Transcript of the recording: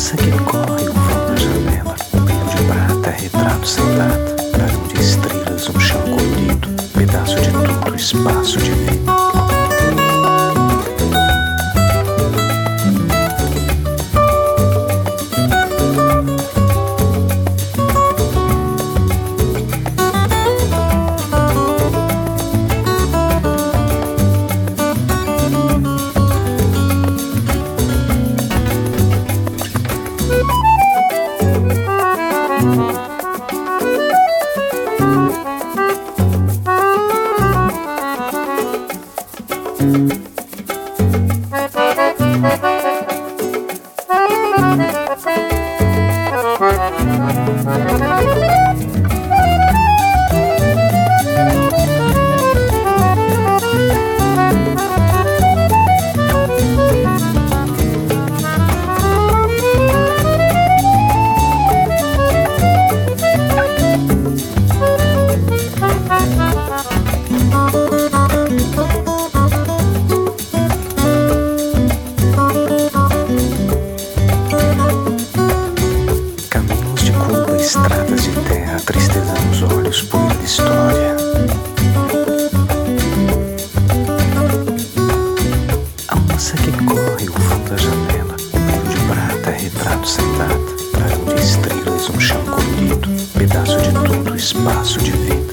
onça que corre o vão da janela, um meio de prata, retrato sem data, dragão de estrelas, um chão colorido, pedaço de tudo, espaço de vida. Estradas de terra, tristeza nos olhos, poeira de história. A onça que corre o vão da janela, um meio de prata, retrato sem data, dragão de estrelas, um chão colorido, pedaço de tudo, espaço de vida.